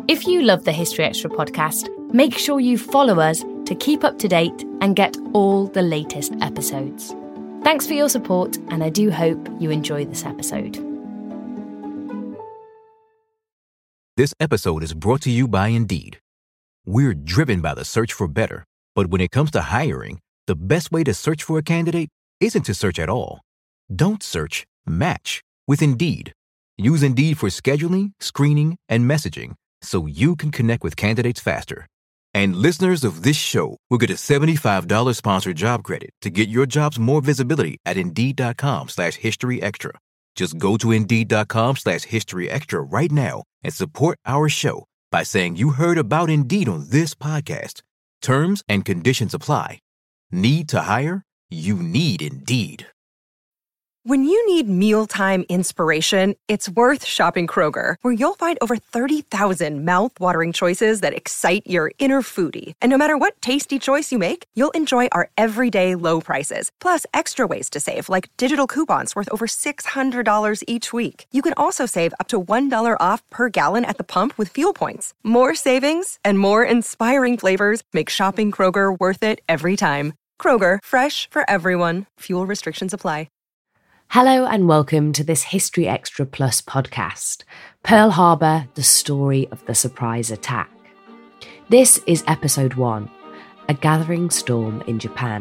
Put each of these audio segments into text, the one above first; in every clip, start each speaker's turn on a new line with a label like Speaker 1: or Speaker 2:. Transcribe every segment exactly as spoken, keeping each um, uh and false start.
Speaker 1: If you love the History Extra podcast, make sure you follow us to keep up to date and get all the latest episodes. Thanks for your support, and I do hope you enjoy this episode.
Speaker 2: This episode is brought to you by Indeed. We're driven by the search for better, but when it comes to hiring, the best way to search for a candidate isn't to search at all. Don't search, match with Indeed. Use Indeed for scheduling, screening, and messaging so you can connect with candidates faster. And listeners of this show will get a seventy-five dollars sponsored job credit to get your jobs more visibility at Indeed.com slash History Extra. Just go to Indeed.com slash History Extra right now and support our show by saying you heard about Indeed on this podcast. Terms and conditions apply. Need to hire? You need Indeed.
Speaker 3: When you need mealtime inspiration, it's worth shopping Kroger, where you'll find over thirty thousand mouth-watering choices that excite your inner foodie. And no matter what tasty choice you make, you'll enjoy our everyday low prices, plus extra ways to save, like digital coupons worth over six hundred dollars each week. You can also save up to one dollar off per gallon at the pump with fuel points. More savings and more inspiring flavors make shopping Kroger worth it every time. Kroger, fresh for everyone. Fuel restrictions apply.
Speaker 1: Hello and welcome to this History Extra Plus podcast, Pearl Harbor, the story of the surprise attack. This is episode one, A Gathering Storm in Japan.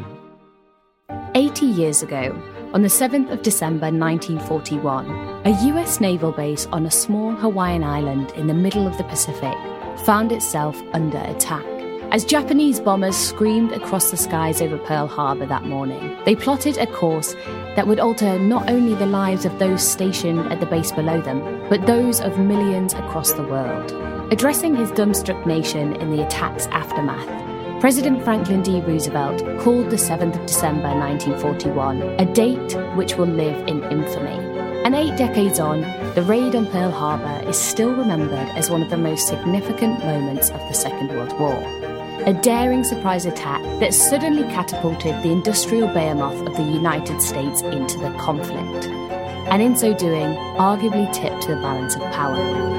Speaker 1: eighty years ago, on the seventh of December nineteen forty-one, a U S naval base on a small Hawaiian island in the middle of the Pacific found itself under attack. As Japanese bombers screamed across the skies over Pearl Harbor that morning, they plotted a course that would alter not only the lives of those stationed at the base below them, but those of millions across the world. Addressing his dumbstruck nation in the attack's aftermath, President Franklin D. Roosevelt called the seventh of December nineteen forty-one a date which will live in infamy. And eight decades on, the raid on Pearl Harbor is still remembered as one of the most significant moments of the Second World War. A daring surprise attack that suddenly catapulted the industrial behemoth of the United States into the conflict, and in so doing, arguably tipped the balance of power.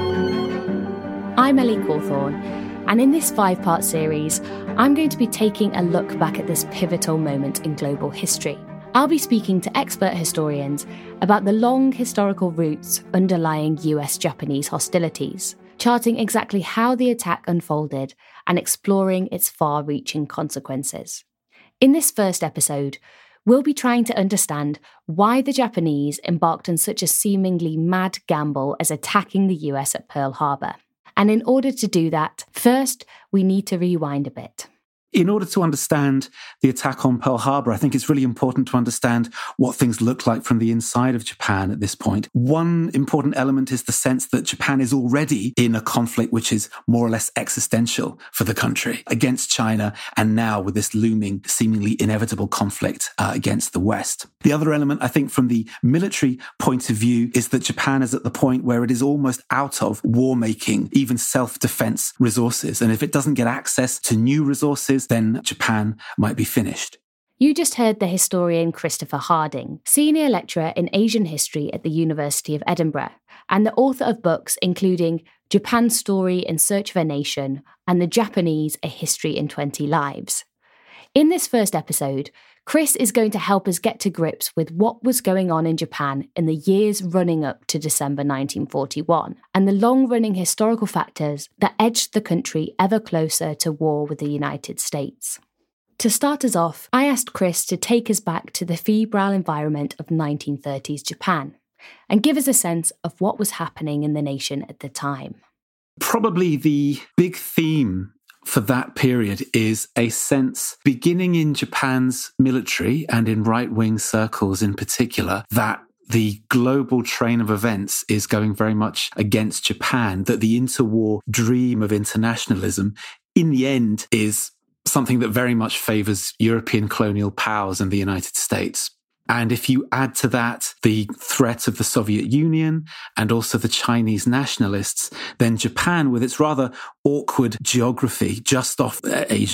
Speaker 1: I'm Ellie Cawthorne, and in this five-part series, I'm going to be taking a look back at this pivotal moment in global history. I'll be speaking to expert historians about the long historical roots underlying U S-Japanese hostilities, charting exactly how the attack unfolded and exploring its far-reaching consequences. In this first episode, we'll be trying to understand why the Japanese embarked on such a seemingly mad gamble as attacking the U S at Pearl Harbor. And in order to do that, first, we need to rewind a bit.
Speaker 4: In order to understand the attack on Pearl Harbor, I think it's really important to understand what things look like from the inside of Japan at this point. One important element is the sense that Japan is already in a conflict which is more or less existential for the country against China, and now with this looming, seemingly inevitable conflict uh, against the West. The other element, I think, from the military point of view, is that Japan is at the point where it is almost out of war-making, even self-defense resources. And if it doesn't get access to new resources, then Japan might be finished.
Speaker 1: You just heard the historian Christopher Harding, senior lecturer in Asian history at the University of Edinburgh, and the author of books including Japan's Story in Search of a Nation and The Japanese, A History in twenty Lives. In this first episode, Chris is going to help us get to grips with what was going on in Japan in the years running up to December nineteen forty-one, and the long-running historical factors that edged the country ever closer to war with the United States. To start us off, I asked Chris to take us back to the febrile environment of nineteen thirties Japan, and give us a sense of what was happening in the nation at the time.
Speaker 4: Probably the big theme for that period is a sense, beginning in Japan's military and in right-wing circles in particular, that the global train of events is going very much against Japan, that the interwar dream of internationalism in the end is something that very much favours European colonial powers and the United States. And if you add to that the threat of the Soviet Union and also the Chinese nationalists, then Japan, with its rather awkward geography just off the Asian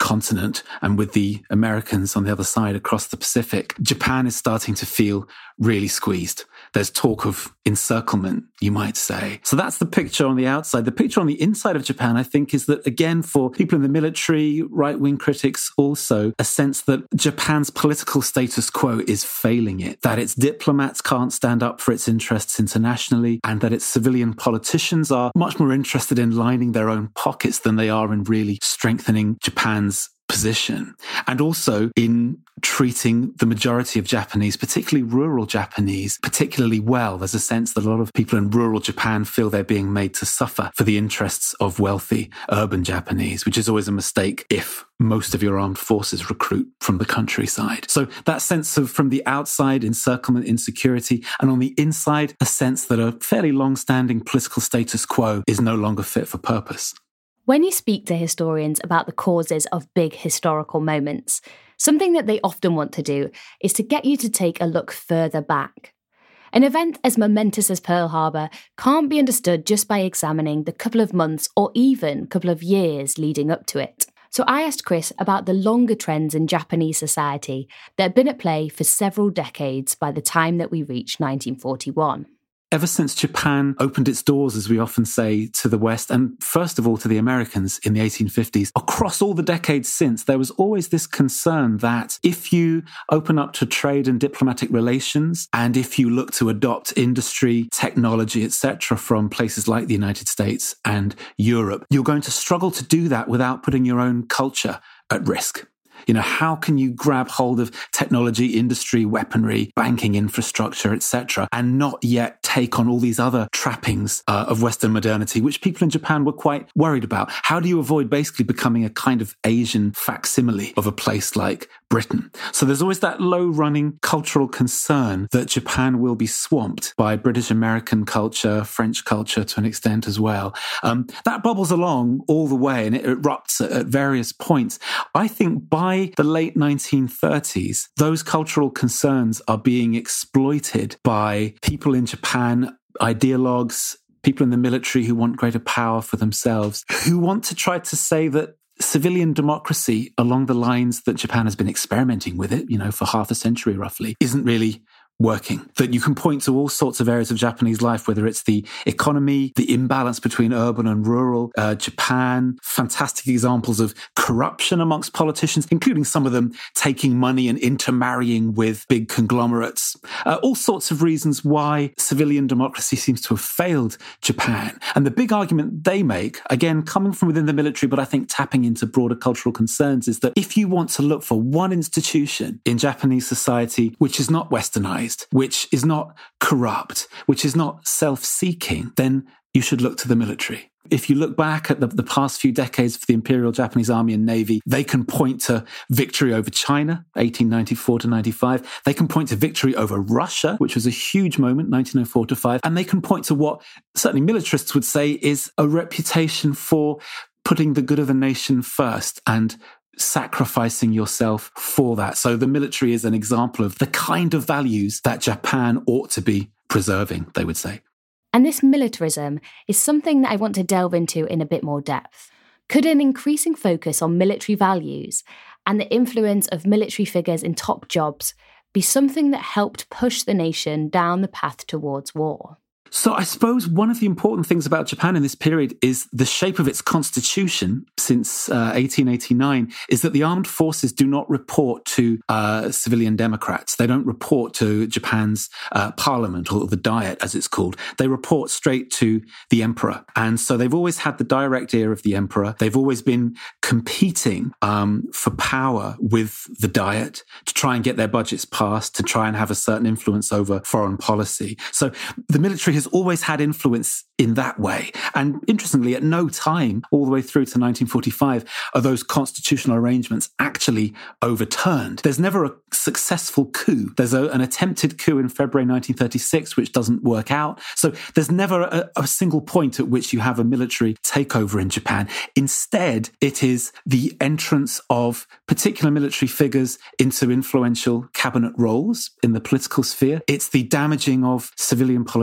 Speaker 4: continent and with the Americans on the other side across the Pacific, Japan is starting to feel really squeezed. There's talk of encirclement, you might say. So that's the picture on the outside. The picture on the inside of Japan, I think, is that, again, for people in the military, right-wing critics also, a sense that Japan's political status quo is failing it, that its diplomats can't stand up for its interests internationally, and that its civilian politicians are much more interested in lining their own pockets than they are in really strengthening Japan's position, and also in treating the majority of Japanese, particularly rural Japanese, particularly well. There's a sense that a lot of people in rural Japan feel they're being made to suffer for the interests of wealthy urban Japanese, which is always a mistake if most of your armed forces recruit from the countryside. So that sense of, from the outside, encirclement, insecurity, and on the inside, a sense that a fairly long-standing political status quo is no longer fit for purpose.
Speaker 5: When you speak to historians about the causes of big historical moments, something that they often want to do is to get you to take a look further back. An event as momentous as Pearl Harbor can't be understood just by examining the couple of months or even couple of years leading up to it. So I asked Chris about the longer trends in Japanese society that had been at play for several decades by the time that we reached nineteen forty-one.
Speaker 4: Ever since Japan opened its doors, as we often say, to the West, and first of all to the Americans in the eighteen fifties, across all the decades since, there was always this concern that if you open up to trade and diplomatic relations, and if you look to adopt industry, technology, et cetera from places like the United States and Europe, you're going to struggle to do that without putting your own culture at risk. You know, how can you grab hold of technology, industry, weaponry, banking infrastructure, et cetera, and not yet take on all these other trappings uh, of Western modernity, which people in Japan were quite worried about? How do you avoid basically becoming a kind of Asian facsimile of a place like Britain? So there's always that low-running cultural concern that Japan will be swamped by British-American culture, French culture to an extent as well. Um, that bubbles along all the way and it erupts at, at various points. I think by By the late nineteen thirties, those cultural concerns are being exploited by people in Japan, ideologues, people in the military who want greater power for themselves, who want to try to say that civilian democracy along the lines that Japan has been experimenting with it, you know, for half a century roughly, isn't really working. That you can point to all sorts of areas of Japanese life, whether it's the economy, the imbalance between urban and rural, uh, Japan, fantastic examples of corruption amongst politicians, including some of them taking money and intermarrying with big conglomerates. Uh, all sorts of reasons why civilian democracy seems to have failed Japan. And the big argument they make, again, coming from within the military, but I think tapping into broader cultural concerns, is that if you want to look for one institution in Japanese society which is not westernized, which is not corrupt, which is not self-seeking, then you should look to the military. If you look back at the, the past few decades for the Imperial Japanese Army and Navy, they can point to victory over China, eighteen ninety-four to ninety-five. They can point to victory over Russia, which was a huge moment, nineteen oh four to five. And they can point to what certainly militarists would say is a reputation for putting the good of a nation first and sacrificing yourself for that. So the military is an example of the kind of values that Japan ought to be preserving, they would say.
Speaker 5: And this militarism is something that I want to delve into in a bit more depth. Could an increasing focus on military values and the influence of military figures in top jobs be something that helped push the nation down the path towards war?
Speaker 4: So I suppose one of the important things about Japan in this period is the shape of its constitution since uh, eighteen eighty-nine is that the armed forces do not report to uh, civilian democrats. They don't report to Japan's uh, parliament, or the Diet as it's called. They report straight to the emperor. And so they've always had the direct ear of the emperor. They've always been competing um, for power with the Diet to try and get their budgets passed, to try and have a certain influence over foreign policy. So the military has always had influence in that way. And interestingly, at no time, all the way through to nineteen forty-five, are those constitutional arrangements actually overturned. There's never a successful coup. There's a, an attempted coup in February nineteen thirty-six, which doesn't work out. So there's never a, a single point at which you have a military takeover in Japan. Instead, it is the entrance of particular military figures into influential cabinet roles in the political sphere. It's the damaging of civilian politicians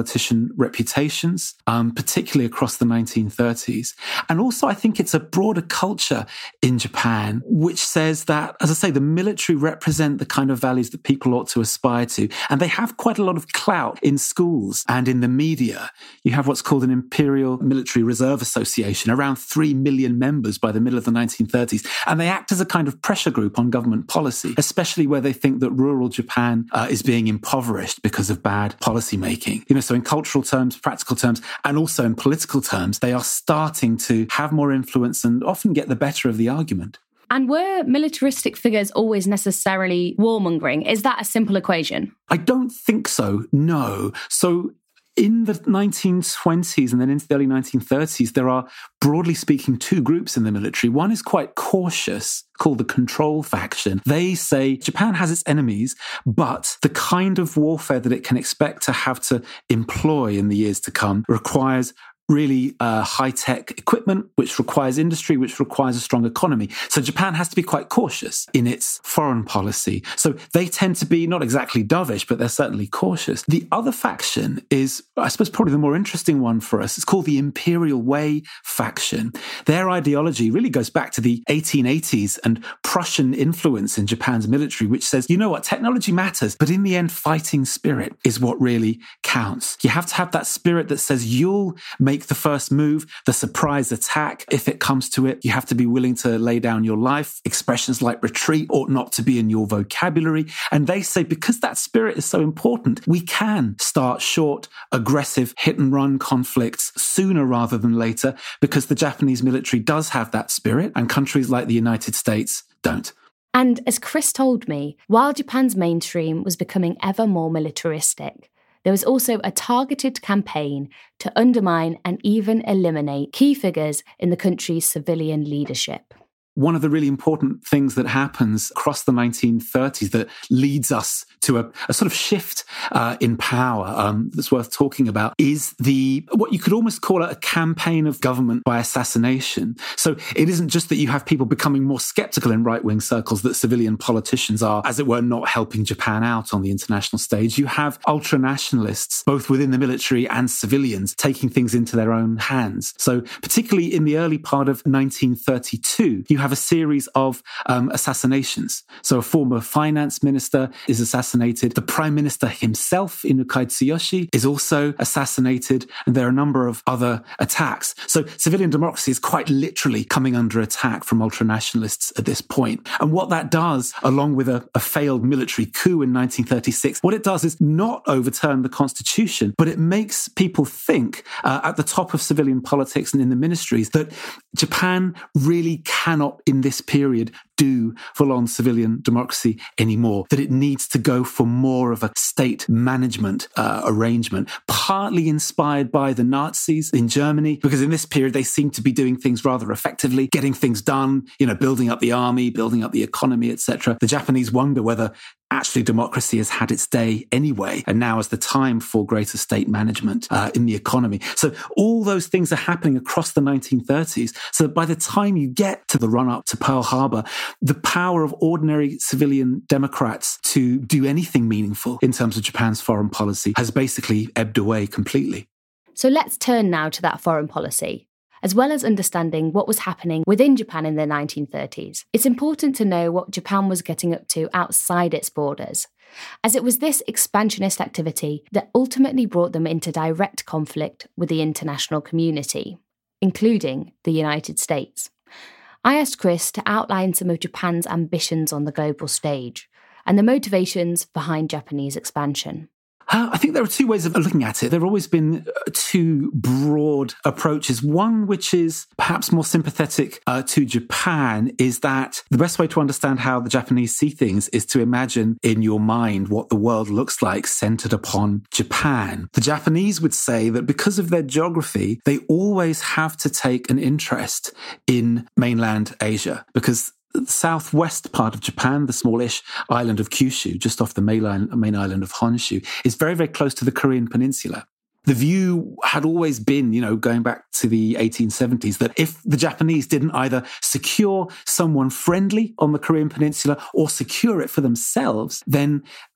Speaker 4: Russian reputations, um, particularly across the nineteen thirties. And also, I think it's a broader culture in Japan, which says that, as I say, the military represent the kind of values that people ought to aspire to. And they have quite a lot of clout in schools and in the media. You have what's called an Imperial Military Reserve Association, around three million members by the middle of the nineteen thirties. And they act as a kind of pressure group on government policy, especially where they think that rural Japan uh, is being impoverished because of bad policy making. You know, so in cultural terms, practical terms, and also in political terms, they are starting to have more influence and often get the better of the argument.
Speaker 5: And were militaristic figures always necessarily warmongering? Is that a simple equation?
Speaker 4: I don't think so, no. So in the nineteen twenties and then into the early nineteen thirties, there are, broadly speaking, two groups in the military. One is quite cautious, called the Control Faction. They say Japan has its enemies, but the kind of warfare that it can expect to have to employ in the years to come requires really uh, high-tech equipment, which requires industry, which requires a strong economy. So Japan has to be quite cautious in its foreign policy. So they tend to be not exactly dovish, but they're certainly cautious. The other faction is, I suppose, probably the more interesting one for us. It's called the Imperial Way faction. Their ideology really goes back to the eighteen eighties and Prussian influence in Japan's military, which says, you know what, technology matters, but in the end, fighting spirit is what really counts. You have to have that spirit that says you'll make the first move, the surprise attack. If it comes to it, you have to be willing to lay down your life. Expressions like retreat ought not to be in your vocabulary. And they say, because that spirit is so important, we can start short, aggressive, hit and run conflicts sooner rather than later, because the Japanese military does have that spirit and countries like the United States don't.
Speaker 5: And as Chris told me, while Japan's mainstream was becoming ever more militaristic, there was also a targeted campaign to undermine and even eliminate key figures in the country's civilian leadership.
Speaker 4: One of the really important things that happens across the nineteen thirties that leads us to a, a sort of shift uh, in power um, that's worth talking about is the what you could almost call a campaign of government by assassination. So it isn't just that you have people becoming more skeptical in right-wing circles that civilian politicians are, as it were, not helping Japan out on the international stage. You have ultranationalists, both within the military and civilians, taking things into their own hands. So particularly in the early part of nineteen thirty-two, you have a series of um, assassinations. So a former finance minister is assassinated. The prime minister himself, Inukai Tsuyoshi, is also assassinated. And there are a number of other attacks. So civilian democracy is quite literally coming under attack from ultranationalists at this point. And what that does, along with a, a failed military coup in nineteen thirty-six, what it does is not overturn the constitution, but it makes people think uh, at the top of civilian politics and in the ministries that Japan really cannot in this period do full-on civilian democracy anymore, that it needs to go for more of a state management uh, arrangement, partly inspired by the Nazis in Germany, because in this period they seem to be doing things rather effectively, getting things done, you know, building up the army, building up the economy, et cetera. The Japanese wonder whether actually democracy has had its day anyway, and now is the time for greater state management uh, in the economy. So all those things are happening across the nineteen thirties. So by the time you get to the run-up to Pearl Harbor, the power of ordinary civilian Democrats to do anything meaningful in terms of Japan's foreign policy has basically ebbed away completely.
Speaker 5: So let's turn now to that foreign policy. As well as understanding what was happening within Japan in the nineteen thirties, it's important to know what Japan was getting up to outside its borders, as it was this expansionist activity that ultimately brought them into direct conflict with the international community, including the United States. I asked Chris to outline some of Japan's ambitions on the global stage and the motivations behind Japanese expansion.
Speaker 4: Uh, I think there are two ways of looking at it. There have always been two broad approaches. One, which is perhaps more sympathetic uh, to Japan, is that the best way to understand how the Japanese see things is to imagine in your mind what the world looks like centered upon Japan. The Japanese would say that because of their geography, they always have to take an interest in mainland Asia, because the southwest part of Japan, the smallish island of Kyushu, just off the main island, main island of Honshu, is very, very close to the Korean peninsula. The view had always been, you know, going back to the eighteen seventies, that if the Japanese didn't either secure someone friendly on the Korean peninsula or secure it for themselves, then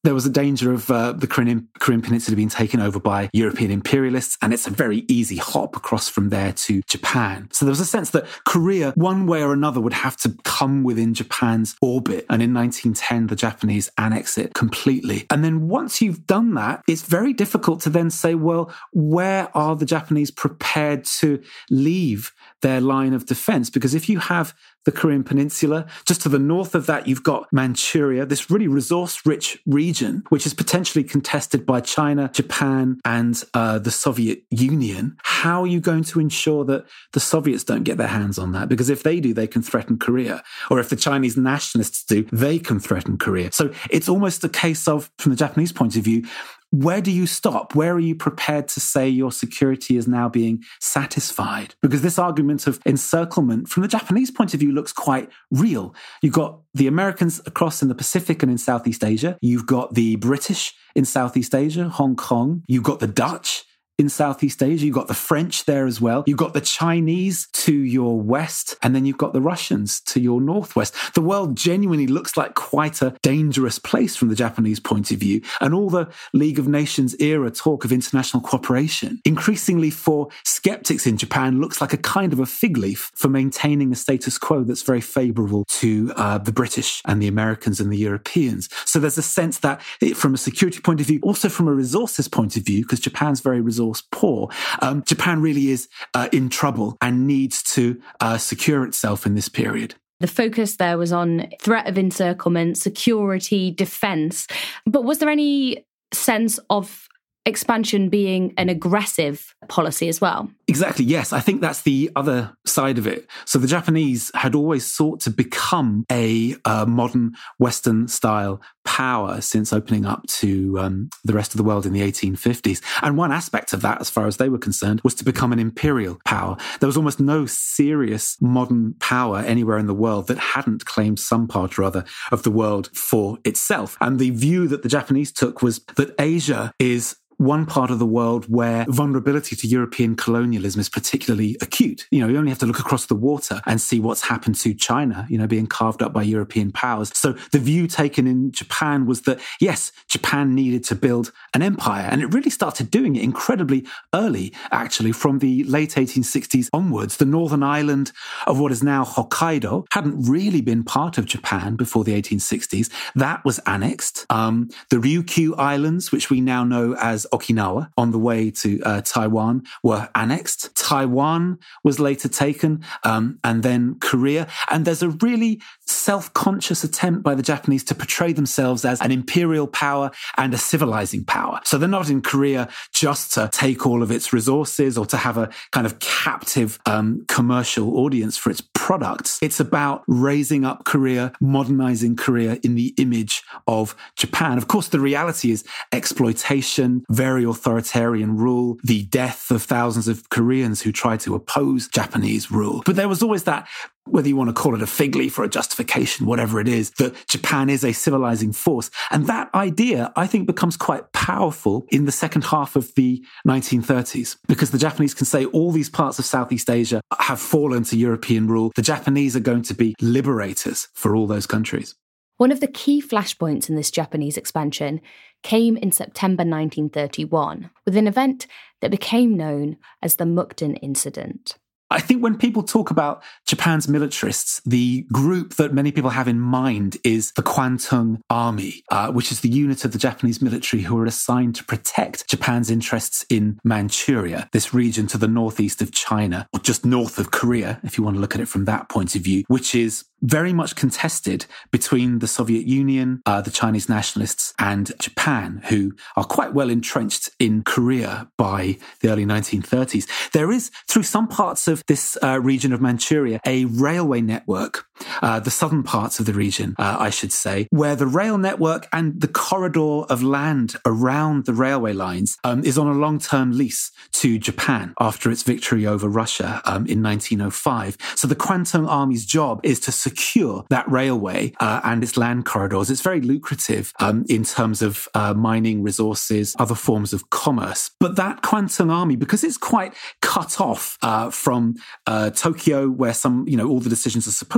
Speaker 4: there was a danger of uh, the Korean, Korean Peninsula being taken over by European imperialists, and it's a very easy hop across from there to Japan. So there was a sense that Korea, one way or another, would have to come within Japan's orbit. And in nineteen ten, the Japanese annex it completely. And then once you've done that, it's very difficult to then say, well, where are the Japanese prepared to leave their line of defense? Because if you have the Korean Peninsula, just to the north of that, you've got Manchuria, this really resource-rich region, which is potentially contested by China, Japan, and uh, the Soviet Union. How are you going to ensure that the Soviets don't get their hands on that? Because if they do, they can threaten Korea. Or if the Chinese nationalists do, they can threaten Korea. So it's almost a case of, from the Japanese point of view, where do you stop? Where are you prepared to say your security is now being satisfied? Because this argument of encirclement, from the Japanese point of view, looks quite real. You've got the Americans across in the Pacific and in Southeast Asia. You've got the British in Southeast Asia, Hong Kong. You've got the Dutch in Southeast Asia. You've got the French there as well. You've got the Chinese to your west, and then you've got the Russians to your northwest. The world genuinely looks like quite a dangerous place from the Japanese point of view. And all the League of Nations era talk of international cooperation, increasingly for skeptics in Japan, looks like a kind of a fig leaf for maintaining a status quo that's very favourable to uh, the British and the Americans and the Europeans. So there's a sense that it, from a security point of view, also from a resources point of view, because Japan's very resource poor, um, Japan really is uh, in trouble and needs to uh, secure itself in this period.
Speaker 5: The focus there was on threat of encirclement, security, defence. But was there any sense of expansion being an aggressive policy as well?
Speaker 4: Exactly, yes. I think that's the other side of it. So the Japanese had always sought to become a uh, modern Western-style power since opening up to um, the rest of the world in the eighteen fifties. And one aspect of that, as far as they were concerned, was to become an imperial power. There was almost no serious modern power anywhere in the world that hadn't claimed some part or other of the world for itself. And the view that the Japanese took was that Asia is one part of the world where vulnerability to European colonialism is particularly acute. You know, you only have to look across the water and see what's happened to China, you know, being carved up by European powers. So the view taken in Japan was that, yes, Japan needed to build an empire. And it really started doing it incredibly early, actually, from the late eighteen sixties onwards. The northern island of what is now Hokkaido hadn't really been part of Japan before the eighteen sixties. That was annexed. Um, the Ryukyu Islands, which we now know as Okinawa, on the way to uh, Taiwan, were annexed. Taiwan was later taken, um, and then Korea. And there's a really self-conscious attempt by the Japanese to portray themselves as an imperial power and a civilizing power. So they're not in Korea just to take all of its resources or to have a kind of captive um, commercial audience for its products. It's about raising up Korea, modernizing Korea in the image of Japan. Of course, the reality is exploitation, very authoritarian rule, the death of thousands of Koreans who tried to oppose Japanese rule. But there was always that, whether you want to call it a fig leaf or a justification, whatever it is, that Japan is a civilizing force. And that idea, I think, becomes quite powerful in the second half of the nineteen thirties, because the Japanese can say all these parts of Southeast Asia have fallen to European rule. The Japanese are going to be liberators for all those countries.
Speaker 5: One of the key flashpoints in this Japanese expansion came in September nineteen thirty-one, with an event that became known as the Mukden Incident.
Speaker 4: I think when people talk about Japan's militarists, the group that many people have in mind is the Kwantung Army, uh, which is the unit of the Japanese military who are assigned to protect Japan's interests in Manchuria, this region to the northeast of China, or just north of Korea, if you want to look at it from that point of view, which is very much contested between the Soviet Union, uh, the Chinese nationalists, and Japan, who are quite well entrenched in Korea by the early nineteen thirties. There is, through some parts of this uh, region of Manchuria, a railway network, uh, the southern parts of the region, uh, I should say, where the rail network and the corridor of land around the railway lines um, is on a long-term lease to Japan after its victory over Russia um, in nineteen oh five. So the Kwantung Army's job is to secure that railway uh, and its land corridors. It's very lucrative um, in terms of uh, mining resources, other forms of commerce. But that Kwantung Army, because it's quite cut off uh, from uh, Tokyo, where some, you know, all the decisions are supposed to be made,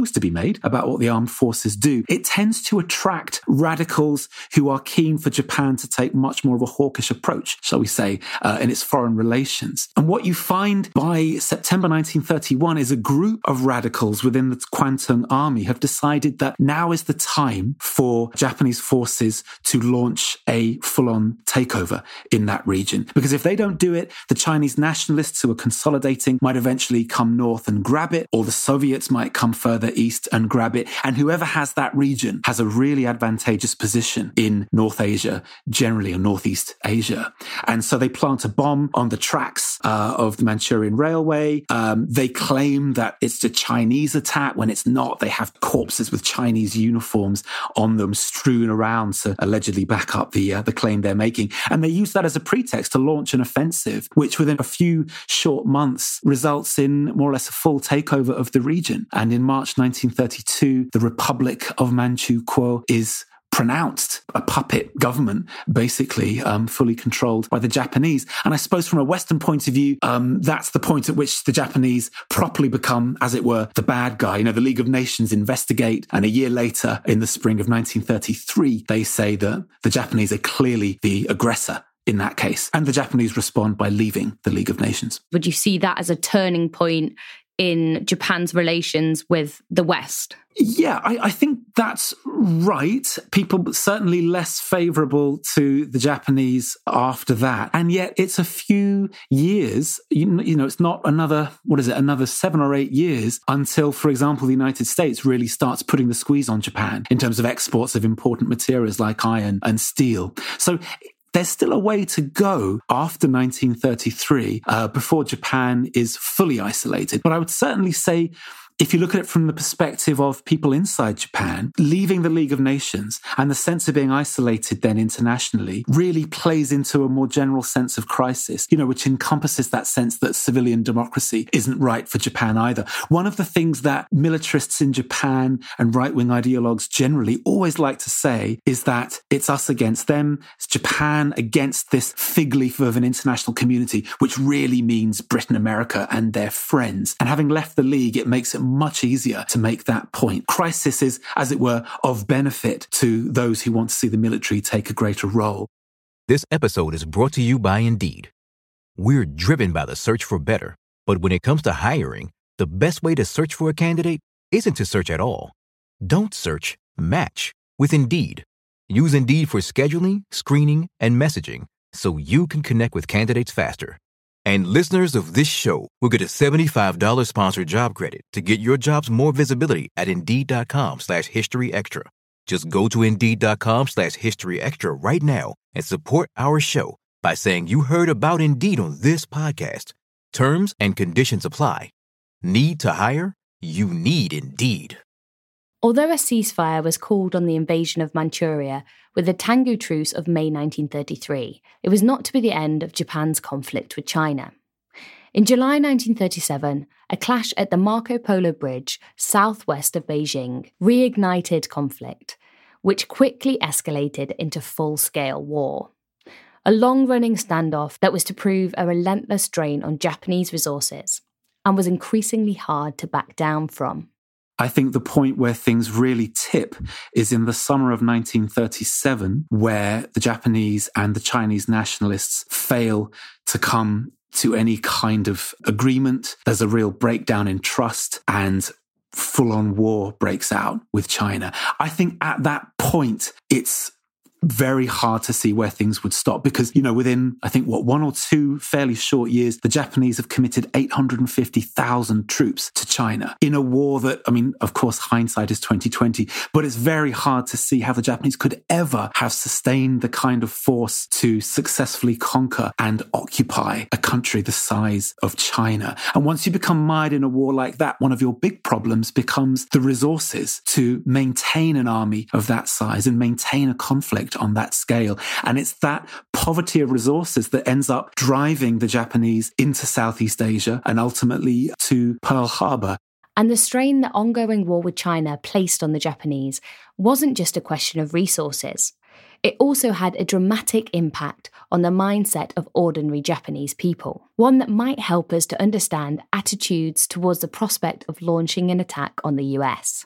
Speaker 4: side about what the armed forces do, it tends to attract radicals who are keen for Japan to take much more of a hawkish approach, shall we say, uh, in its foreign relations. And what you find by September nineteen thirty-one is a group of radicals within the Kwantung Army have decided that now is the time for Japanese forces to launch a full-on takeover in that region. Because if they don't do it, the Chinese nationalists who are consolidating might eventually come north and grab it, or the Soviets might come further east and grab it. And whoever has that region has a really advantageous position in North Asia, generally, or Northeast Asia. And so they plant a bomb on the tracks uh, of the Manchurian Railway. Um, they claim that it's a Chinese attack when it's not. They have corpses with Chinese uniforms on them strewn around to allegedly back up the uh, the claim they're making. And they use that as a pretext to launch an offensive, which within a few short months results in more or less a full takeover of the region. And in March nineteen thirty-two, the Republic of Manchukuo is pronounced a puppet government, basically um, fully controlled by the Japanese. And I suppose from a Western point of view, um, that's the point at which the Japanese properly become, as it were, the bad guy. You know, the League of Nations investigate, and a year later, in the spring of nineteen thirty-three, they say that the Japanese are clearly the aggressor in that case. And the Japanese respond by leaving the League of Nations.
Speaker 5: Would you see that as a turning point in Japan's relations with the West?
Speaker 4: Yeah, I, I think that's right. People certainly less favourable to the Japanese after that. And yet it's a few years, you, you know, it's not another, what is it, another seven or eight years until, for example, the United States really starts putting the squeeze on Japan in terms of exports of important materials like iron and steel. So there's still a way to go after nineteen thirty-three uh, before Japan is fully isolated. But I would certainly say, if you look at it from the perspective of people inside Japan, leaving the League of Nations and the sense of being isolated then internationally really plays into a more general sense of crisis, you know, which encompasses that sense that civilian democracy isn't right for Japan either. One of the things that militarists in Japan and right-wing ideologues generally always like to say is that it's us against them, it's Japan against this fig leaf of an international community, which really means Britain, America, and their friends. And having left the League, it makes it much easier to make that point. Crisis is, as it were, of benefit to those who want to see the military take a greater role.
Speaker 2: This episode is brought to you by Indeed. We're driven by the search for better, but when it comes to hiring, the best way to search for a candidate isn't to search at all. Don't search, match with Indeed. Use Indeed for scheduling, screening, and messaging so you can connect with candidates faster. And listeners of this show will get a seventy-five dollars sponsored job credit to get your jobs more visibility at Indeed.com slash History Extra. Just go to Indeed.com slash History Extra right now and support our show by saying you heard about Indeed on this podcast. Terms and conditions apply. Need to hire? You need Indeed.
Speaker 5: Although a ceasefire was called on the invasion of Manchuria with the Tangu Truce of May nineteen thirty-three, it was not to be the end of Japan's conflict with China. In July nineteen thirty-seven, a clash at the Marco Polo Bridge, southwest of Beijing, reignited conflict, which quickly escalated into full-scale war. A long-running standoff that was to prove a relentless drain on Japanese resources and was increasingly hard to back down from.
Speaker 4: I think the point where things really tip is in the summer of nineteen thirty-seven, where the Japanese and the Chinese nationalists fail to come to any kind of agreement. There's a real breakdown in trust and full-on war breaks out with China. I think at that point, it's very hard to see where things would stop because, you know, within, I think, what, one or two fairly short years, the Japanese have committed eight hundred fifty thousand troops to China in a war that, I mean, of course, hindsight is twenty twenty, but it's very hard to see how the Japanese could ever have sustained the kind of force to successfully conquer and occupy a country the size of China. And once you become mired in a war like that, one of your big problems becomes the resources to maintain an army of that size and maintain a conflict on that scale. And it's that poverty of resources that ends up driving the Japanese into Southeast Asia and ultimately to Pearl Harbor.
Speaker 5: And the strain the ongoing war with China placed on the Japanese wasn't just a question of resources. It also had a dramatic impact on the mindset of ordinary Japanese people, one that might help us to understand attitudes towards the prospect of launching an attack on the U S.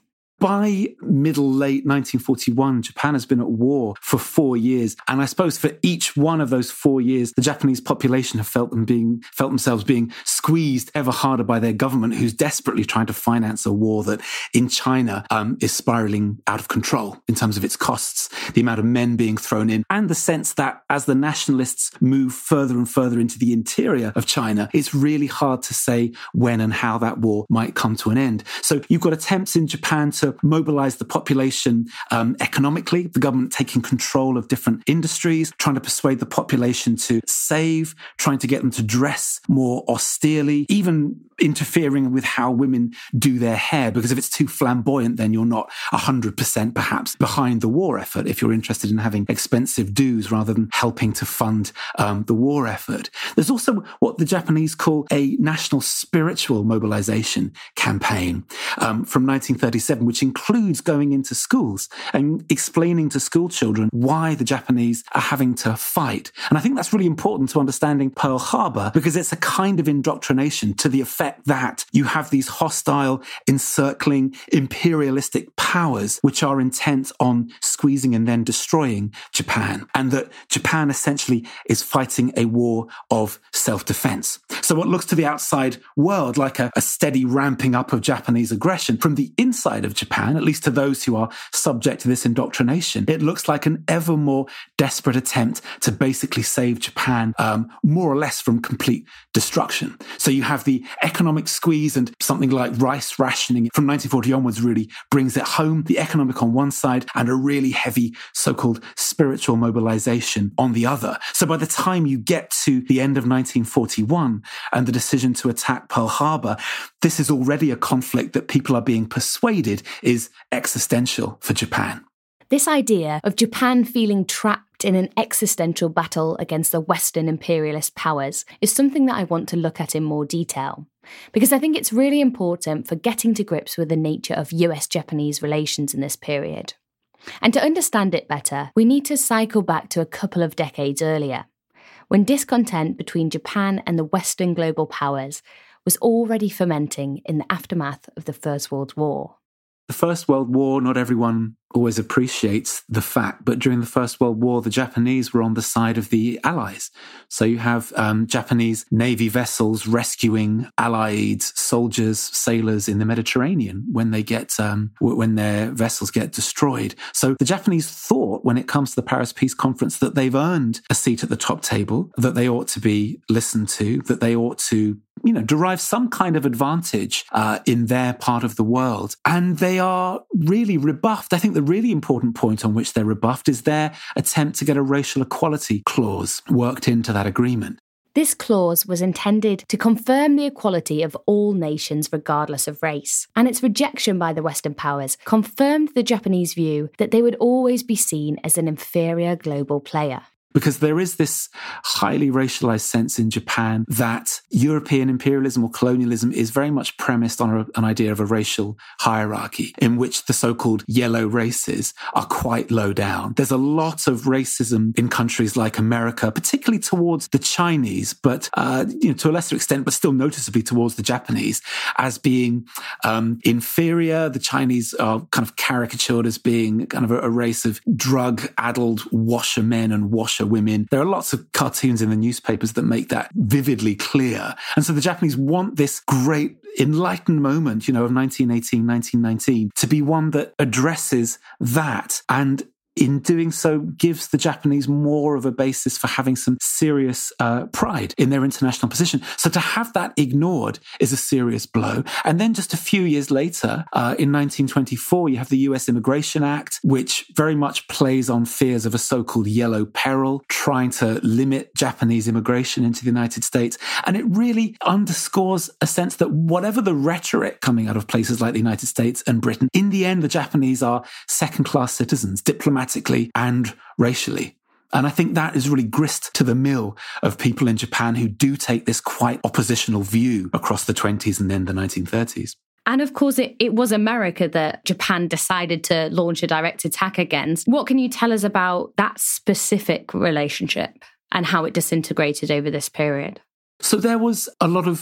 Speaker 4: by middle, late nineteen forty-one, Japan has been at war for four years. And I suppose for each one of those four years, the Japanese population have felt them being, felt themselves being squeezed ever harder by their government, who's desperately trying to finance a war that in China um, is spiraling out of control in terms of its costs, the amount of men being thrown in, and the sense that as the nationalists move further and further into the interior of China, it's really hard to say when and how that war might come to an end. So you've got attempts in Japan to mobilize the population um, economically, the government taking control of different industries, trying to persuade the population to save, trying to get them to dress more austerely, even interfering with how women do their hair, because if it's too flamboyant, then you're not one hundred percent perhaps behind the war effort if you're interested in having expensive dues rather than helping to fund um, the war effort. There's also what the Japanese call a national spiritual mobilization campaign um, from nineteen thirty-seven, which includes going into schools and explaining to school children why the Japanese are having to fight. And I think that's really important to understanding Pearl Harbor, because it's a kind of indoctrination to the effect that you have these hostile, encircling, imperialistic powers which are intent on squeezing and then destroying Japan, and that Japan essentially is fighting a war of self-defense. So what looks to the outside world like a, a steady ramping up of Japanese aggression, from the inside of Japan, at least to those who are subject to this indoctrination, it looks like an ever more desperate attempt to basically save Japan um, more or less from complete destruction. So you have the economic squeeze, and something like rice rationing from nineteen forty onwards really brings it home. The economic on one side and a really heavy so-called spiritual mobilization on the other. So by the time you get to the end of nineteen forty-one and the decision to attack Pearl Harbor, this is already a conflict that people are being persuaded is existential for Japan.
Speaker 5: This idea of Japan feeling trapped in an existential battle against the Western imperialist powers is something that I want to look at in more detail, because I think it's really important for getting to grips with the nature of U S-Japanese relations in this period. And to understand it better, we need to cycle back to a couple of decades earlier, when discontent between Japan and the Western global powers was already fermenting in the aftermath of the First World War.
Speaker 4: The First World War, not everyone always appreciates the fact, but during the First World War, the Japanese were on the side of the Allies. So you have um, Japanese Navy vessels rescuing Allied soldiers, sailors in the Mediterranean when they get um, when their vessels get destroyed. So the Japanese thought, when it comes to the Paris Peace Conference, that they've earned a seat at the top table, that they ought to be listened to, that they ought to, you know, derive some kind of advantage uh, in their part of the world. And they are really rebuffed. I think the really important point on which they're rebuffed is their attempt to get a racial equality clause worked into that agreement.
Speaker 5: This clause was intended to confirm the equality of all nations regardless of race, and its rejection by the Western powers confirmed the Japanese view that they would always be seen as an inferior global player.
Speaker 4: Because there is this highly racialized sense in Japan that European imperialism or colonialism is very much premised on a, an idea of a racial hierarchy in which the so-called yellow races are quite low down. There's a lot of racism in countries like America, particularly towards the Chinese, but uh, you know, to a lesser extent, but still noticeably towards the Japanese, as being um, inferior. The Chinese are kind of caricatured as being kind of a, a race of drug-addled washermen and washer women. There are lots of cartoons in the newspapers that make that vividly clear. And so the Japanese want this great enlightened moment, you know, of nineteen eighteen, nineteen nineteen to be one that addresses that, and in doing so gives the Japanese more of a basis for having some serious uh, pride in their international position. So to have that ignored is a serious blow. And then just a few years later, uh, in nineteen twenty-four, you have the U S Immigration Act, which very much plays on fears of a so-called yellow peril, trying to limit Japanese immigration into the United States. And it really underscores a sense that whatever the rhetoric coming out of places like the United States and Britain, in the end, the Japanese are second-class citizens, diplomatically and racially. And I think that is really grist to the mill of people in Japan who do take this quite oppositional view across the twenties and then the nineteen thirties.
Speaker 5: And of course, it, it was America that Japan decided to launch a direct attack against. What can you tell us about that specific relationship and how it disintegrated over this period?
Speaker 4: So there was a lot of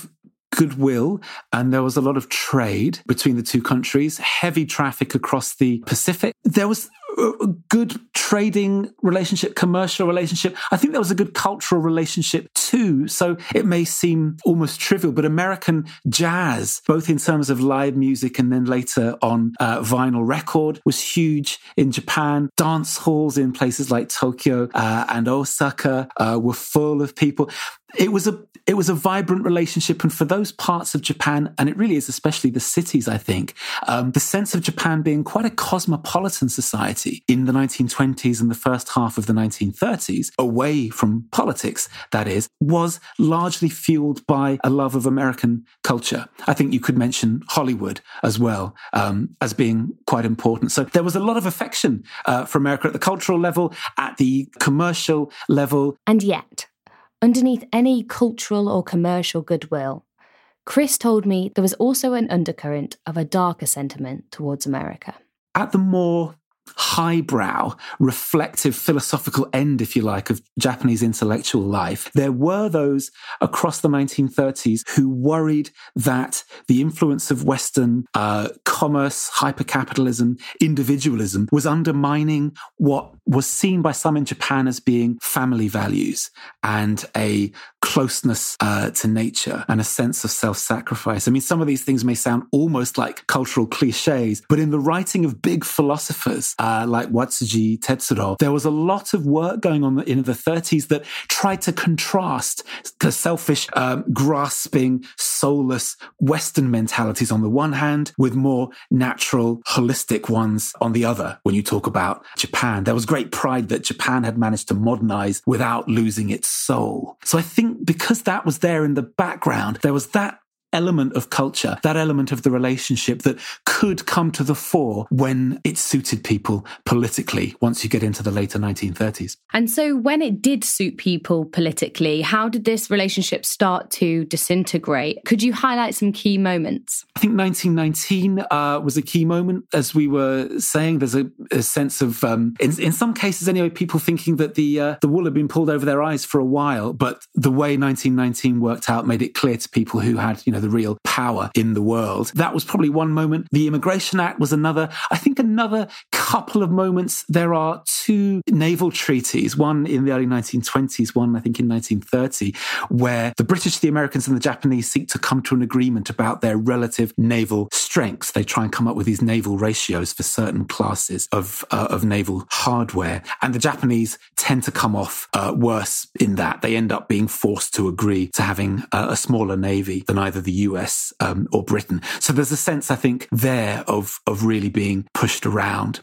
Speaker 4: goodwill, and there was a lot of trade between the two countries, heavy traffic across the Pacific. There was a good trading relationship, commercial relationship. I think there was a good cultural relationship too. So it may seem almost trivial, but American jazz, both in terms of live music and then later on uh, vinyl record, was huge in Japan. Dance halls in places like Tokyo uh, and Osaka uh, were full of people. It was a it was a vibrant relationship, and for those parts of Japan, and it really is especially the cities, I think, um, the sense of Japan being quite a cosmopolitan society in the nineteen twenties and the first half of the nineteen thirties, away from politics, that is, was largely fueled by a love of American culture. I think you could mention Hollywood as well um, as being quite important. So there was a lot of affection uh, for America at the cultural level, at the commercial level.
Speaker 5: And yet, underneath any cultural or commercial goodwill, Chris told me there was also an undercurrent of a darker sentiment towards America.
Speaker 4: At the more highbrow, reflective, philosophical end, if you like, of Japanese intellectual life, there were those across the nineteen thirties who worried that the influence of Western uh, commerce, hypercapitalism, individualism was undermining what was seen by some in Japan as being family values and a closeness uh, to nature and a sense of self-sacrifice. I mean, some of these things may sound almost like cultural cliches, but in the writing of big philosophers uh, like Watsuji Tetsuro, there was a lot of work going on in the thirties that tried to contrast the selfish, um, grasping, soulless Western mentalities on the one hand with more natural, holistic ones on the other. When you talk about Japan, there was great pride that Japan had managed to modernize without losing its soul. So I think because that was there in the background, there was that element of culture, that element of the relationship that could come to the fore when it suited people politically once you get into the later nineteen thirties.
Speaker 5: And so when it did suit people politically, how did this relationship start to disintegrate? Could you highlight some key moments?
Speaker 4: I think nineteen nineteen uh, was a key moment. As we were saying, there's a, a sense of, um, in, in some cases anyway, people thinking that the uh, the wool had been pulled over their eyes for a while, but the way nineteen nineteen worked out made it clear to people who had, you know, the real power in the world. That was probably one moment. The Immigration Act was another. I think another couple of moments. There are two naval treaties, one in the early nineteen twenties, one I think in nineteen thirty, where the British, the Americans and the Japanese seek to come to an agreement about their relative naval strengths. They try and come up with these naval ratios for certain classes of, uh, of naval hardware. And the Japanese tend to come off uh, worse in that. They end up being forced to agree to having uh, a smaller navy than either the U S um, or Britain. So there's a sense, I think, there of, of really being pushed around.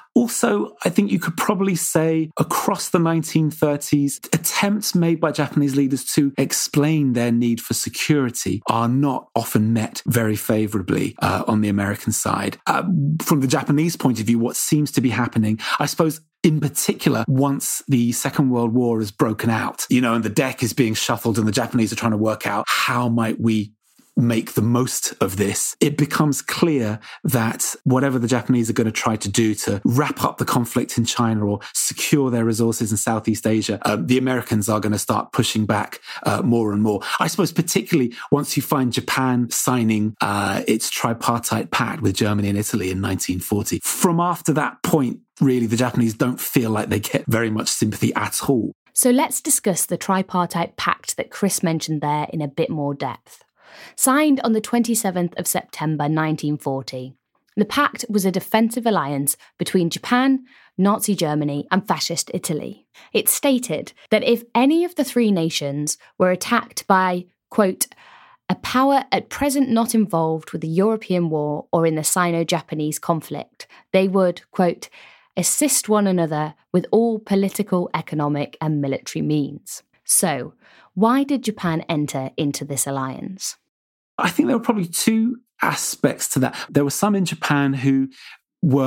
Speaker 4: Also, I think you could probably say across the nineteen thirties, attempts made by Japanese leaders to explain their need for security are not often met very favorably uh, on the American side. Uh, from the Japanese point of view, what seems to be happening, I suppose, in particular, once the Second World War has broken out, you know, and the deck is being shuffled and the Japanese are trying to work out how might we make the most of this, it becomes clear that whatever the Japanese are going to try to do to wrap up the conflict in China or secure their resources in Southeast Asia, um, the Americans are going to start pushing back uh, more and more. I suppose particularly once you find Japan signing uh, its tripartite pact with Germany and Italy in nineteen forty. From after that point, really, the Japanese don't feel like they get very much sympathy at all.
Speaker 5: So let's discuss the tripartite pact that Chris mentioned there in a bit more depth. Signed on the twenty-seventh of September nineteen forty, the pact was a defensive alliance between Japan, Nazi Germany and Fascist Italy. It stated that if any of the three nations were attacked by, quote, a power at present not involved with the European War or in the Sino-Japanese conflict, they would, quote, assist one another with all political, economic and military means. So, why did Japan enter into this alliance?
Speaker 4: I think there were probably two aspects to that. There were some in Japan who were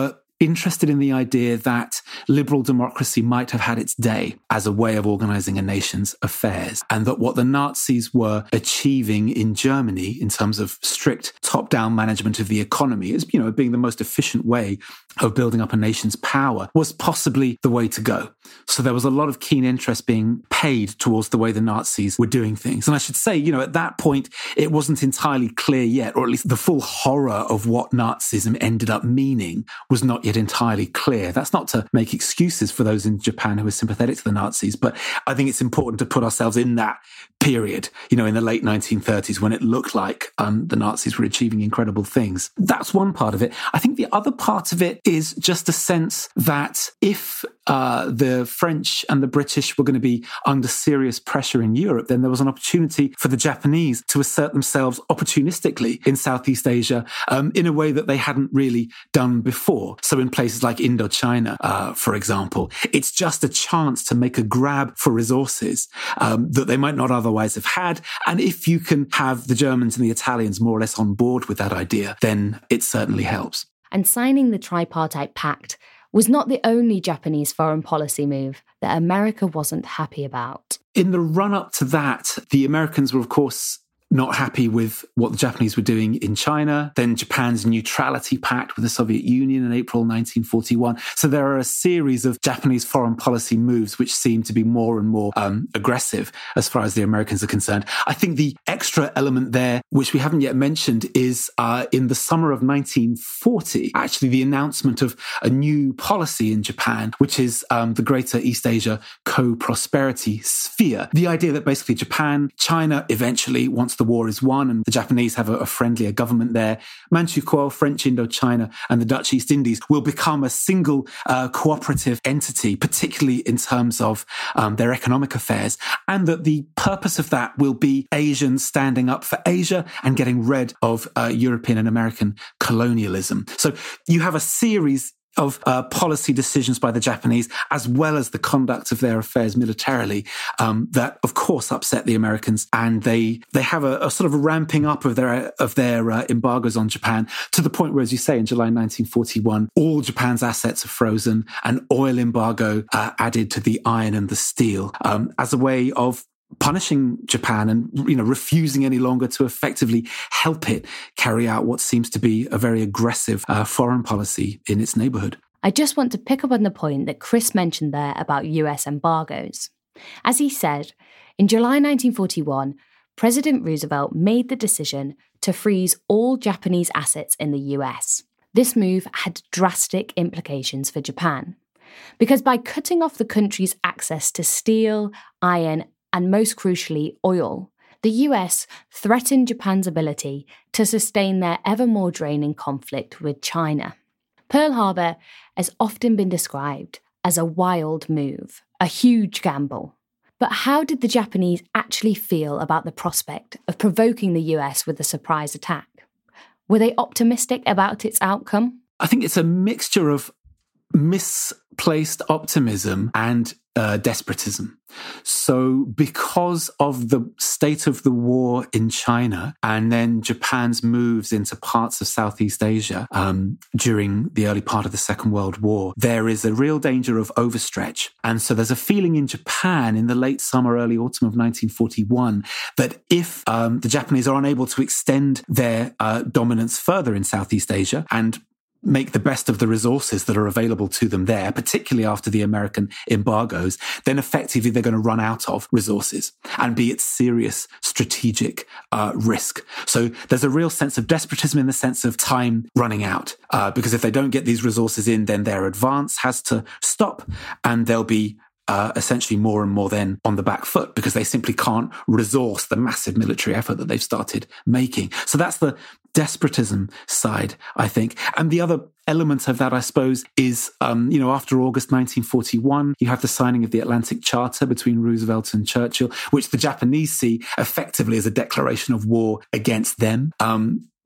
Speaker 4: interested in the idea that liberal democracy might have had its day as a way of organizing a nation's affairs, and that what the Nazis were achieving in Germany in terms of strict top-down management of the economy as, you know, being the most efficient way of building up a nation's power was possibly the way to go. So there was a lot of keen interest being paid towards the way the Nazis were doing things. And I should say, you know, at that point, it wasn't entirely clear yet, or at least the full horror of what Nazism ended up meaning was not yet entirely clear. That's not to make excuses for those in Japan who were sympathetic to the Nazis, but I think it's important to put ourselves in that period, you know, in the late nineteen thirties when it looked like um, the Nazis were achieving incredible things. That's one part of it. I think the other part of it is just a sense that if uh, the French and the British were going to be under serious pressure in Europe, then there was an opportunity for the Japanese to assert themselves opportunistically in Southeast Asia um, in a way that they hadn't really done before. So in places like Indochina, uh, for example, it's just a chance to make a grab for resources um, that they might not otherwise have had. And if you can have the Germans and the Italians more or less on board with that idea, then it certainly helps.
Speaker 5: And signing the Tripartite Pact was not the only Japanese foreign policy move that America wasn't happy about.
Speaker 4: In the run-up to that, the Americans were, of course, not happy with what the Japanese were doing in China, then Japan's neutrality pact with the Soviet Union in April nineteen forty-one. So there are a series of Japanese foreign policy moves which seem to be more and more um, aggressive as far as the Americans are concerned. I think the extra element there, which we haven't yet mentioned, is uh, in the summer of nineteen forty, actually the announcement of a new policy in Japan, which is um, the Greater East Asia Co-Prosperity Sphere. The idea that basically Japan, China eventually, once the war is won and the Japanese have a, a friendlier government there, Manchukuo, French Indochina, and the Dutch East Indies will become a single uh, cooperative entity, particularly in terms of um, their economic affairs, and that the purpose of that will be Asians standing up for Asia and getting rid of uh, European and American colonialism. So you have a series of uh, policy decisions by the Japanese, as well as the conduct of their affairs militarily, um, that of course upset the Americans, and they they have a, a sort of a ramping up of their of their uh, embargoes on Japan to the point where, as you say, in July nineteen forty-one, all Japan's assets are frozen, an oil embargo uh, added to the iron and the steel um, as a way of punishing Japan and, you know, refusing any longer to effectively help it carry out what seems to be a very aggressive uh, foreign policy in its neighbourhood.
Speaker 5: I just want to pick up on the point that Chris mentioned there about U S embargoes. As he said, in July nineteen forty-one, President Roosevelt made the decision to freeze all Japanese assets in the U S. This move had drastic implications for Japan, because by cutting off the country's access to steel, iron, and most crucially, oil, the U S threatened Japan's ability to sustain their ever more draining conflict with China. Pearl Harbor has often been described as a wild move, a huge gamble. But how did the Japanese actually feel about the prospect of provoking the U S with a surprise attack? Were they optimistic about its outcome?
Speaker 4: I think it's a mixture of misplaced optimism and uh, desperatism. So because of the state of the war in China and then Japan's moves into parts of Southeast Asia um, during the early part of the Second World War, there is a real danger of overstretch. And so there's a feeling in Japan in the late summer, early autumn of nineteen forty-one that if um, the Japanese are unable to extend their uh, dominance further in Southeast Asia and make the best of the resources that are available to them there, particularly after the American embargoes, then effectively they're going to run out of resources and be at serious strategic uh, risk. So there's a real sense of desperatism in the sense of time running out, uh, because if they don't get these resources in, then their advance has to stop and they'll be Uh, essentially more and more then on the back foot because they simply can't resource the massive military effort that they've started making. So that's the desperatism side, I think. And the other element of that, I suppose, is, um, you know, after August nineteen forty-one, you have the signing of the Atlantic Charter between Roosevelt and Churchill, which the Japanese see effectively as a declaration of war against them. Um,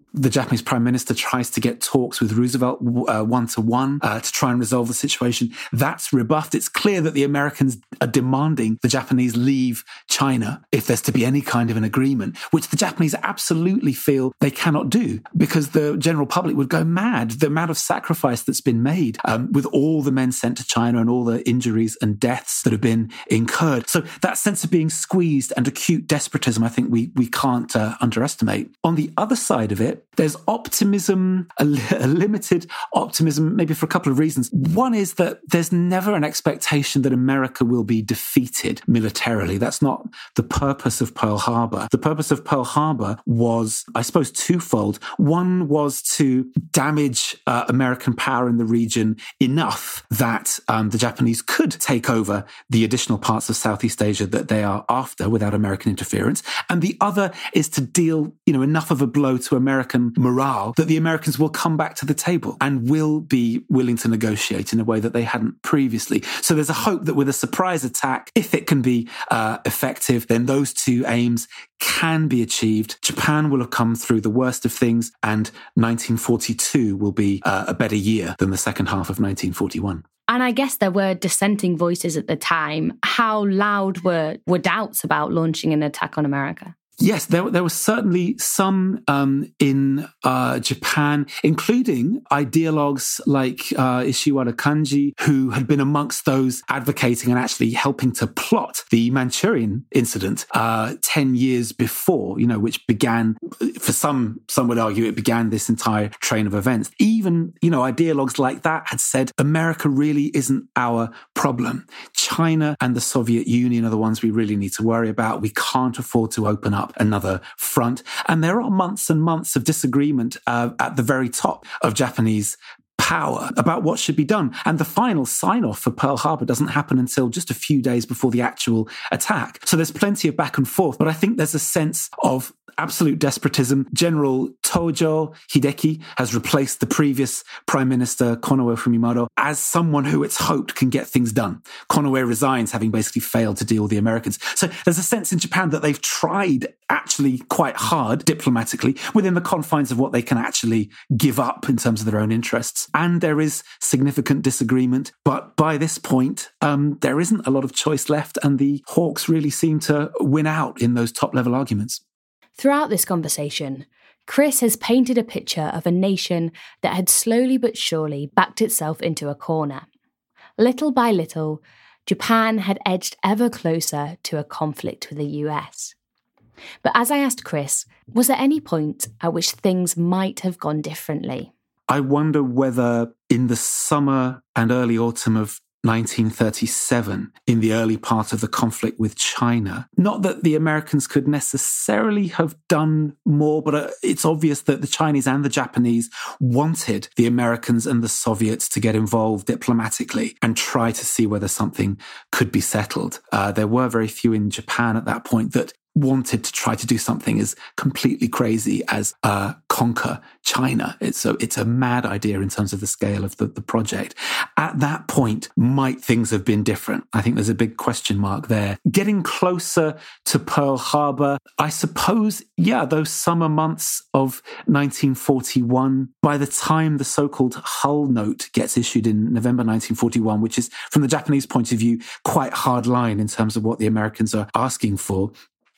Speaker 4: The Japanese Prime Minister tries to get talks with Roosevelt uh, one-to-one uh, to try and resolve the situation. That's rebuffed. It's clear that the Americans are demanding the Japanese leave China if there's to be any kind of an agreement, which the Japanese absolutely feel they cannot do because the general public would go mad. The amount of sacrifice that's been made um, with all the men sent to China and all the injuries and deaths that have been incurred. So that sense of being squeezed and acute despotism, I think we, we can't uh, underestimate. On the other side of it, there's optimism, a, li- a limited optimism, maybe for a couple of reasons. One is that there's never an expectation that America will be defeated militarily. That's not the purpose of Pearl Harbor. The purpose of Pearl Harbor was, I suppose, twofold. One was to damage uh, American power in the region enough that um, the Japanese could take over the additional parts of Southeast Asia that they are after without American interference. And the other is to deal, you know, enough of a blow to American morale that the Americans will come back to the table and will be willing to negotiate in a way that they hadn't previously. So there's a hope that with a surprise attack, if it can be uh, effective, then those two aims can be achieved. Japan will have come through the worst of things, and nineteen forty-two will be uh, a better year than the second half of nineteen forty-one.
Speaker 5: And I guess there were dissenting voices at the time. How loud were, were doubts about launching an attack on America?
Speaker 4: Yes, there, there was certainly some um, in uh, Japan, including ideologues like uh, Ishiwara Kanji, who had been amongst those advocating and actually helping to plot the Manchurian incident uh, ten years before, you know, which began, for some, some would argue it began this entire train of events. Even, you know, ideologues like that had said, America really isn't our problem. China and the Soviet Union are the ones we really need to worry about. We can't afford to open up another front. And there are months and months of disagreement uh, at the very top of Japanese power about what should be done. And the final sign-off for Pearl Harbor doesn't happen until just a few days before the actual attack. So there's plenty of back and forth, but I think there's a sense of absolute despotism. General Tojo Hideki has replaced the previous Prime Minister Konoe Fumimaro as someone who it's hoped can get things done. Konoe resigns, having basically failed to deal with the Americans. So there's a sense in Japan that they've tried actually quite hard diplomatically within the confines of what they can actually give up in terms of their own interests. And there is significant disagreement. But by this point, um, there isn't a lot of choice left, and the Hawks really seem to win out in those top-level arguments.
Speaker 5: Throughout this conversation, Chris has painted a picture of a nation that had slowly but surely backed itself into a corner. Little by little, Japan had edged ever closer to a conflict with the U S. But as I asked Chris, was there any point at which things might have gone differently?
Speaker 4: I wonder whether in the summer and early autumn of nineteen thirty-seven, in the early part of the conflict with China. Not that the Americans could necessarily have done more, but it's obvious that the Chinese and the Japanese wanted the Americans and the Soviets to get involved diplomatically and try to see whether something could be settled. Uh, there were very few in Japan at that point that wanted to try to do something as completely crazy as uh, conquer China. It's a, it's a mad idea in terms of the scale of the, the project. At that point, might things have been different? I think there's a big question mark there. Getting closer to Pearl Harbor, I suppose, yeah, those summer months of nineteen forty-one, by the time the so-called Hull Note gets issued in November nineteen forty-one, which is, from the Japanese point of view, quite hard line in terms of what the Americans are asking for.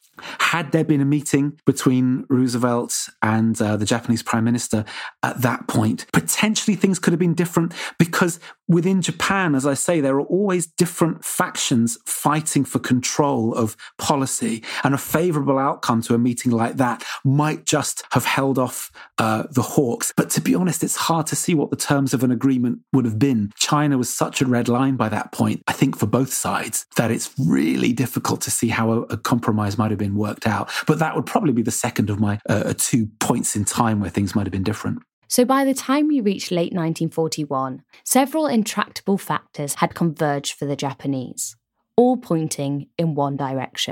Speaker 4: Had there been a meeting between Roosevelt and uh, the Japanese Prime Minister at that point, potentially things could have been different, because within Japan, as I say, there are always different factions fighting for control of policy, and a favourable outcome to a meeting like that might just have held off uh, the Hawks. But to be honest, it's hard to see what the terms of an agreement would have been. China was such a red line by that point, I think, for both sides, that it's really difficult to see how a, a compromise might have been worked out. But that would probably be the second of my uh, two points in time where things might have been different.
Speaker 5: So by the time we reached late nineteen forty-one, several intractable factors had converged for the Japanese, all pointing in one direction.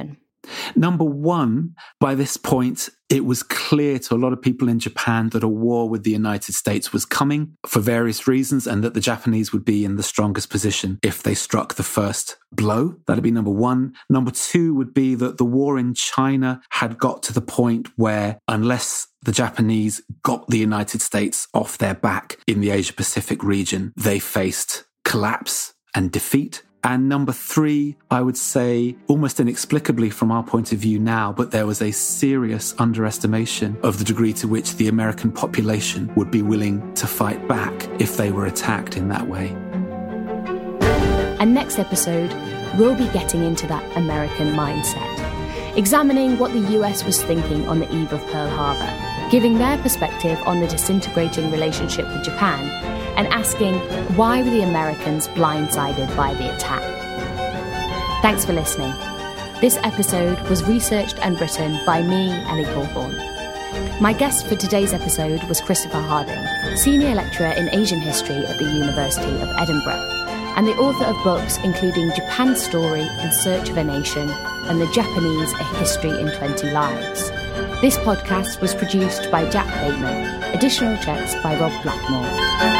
Speaker 4: Number one, by this point, it was clear to a lot of people in Japan that a war with the United States was coming for various reasons, and that the Japanese would be in the strongest position if they struck the first blow. That'd be number one. Number two would be that the war in China had got to the point where, unless the Japanese got the United States off their back in the Asia-Pacific region, they faced collapse and defeat. And number three, I would say, almost inexplicably from our point of view now, but there was a serious underestimation of the degree to which the American population would be willing to fight back if they were attacked in that way.
Speaker 5: And next episode, we'll be getting into that American mindset, examining what the U S was thinking on the eve of Pearl Harbor, giving their perspective on the disintegrating relationship with Japan, and asking why were the Americans blindsided by the attack. Thanks for listening. This episode was researched and written by me, Ellie Corthorne. My guest for today's episode was Christopher Harding, Senior Lecturer in Asian History at the University of Edinburgh, and the author of books including Japan's Story in Search of a Nation and The Japanese, A History in twenty Lives. This podcast was produced by Jack Bateman. Additional checks by Rob Blackmore.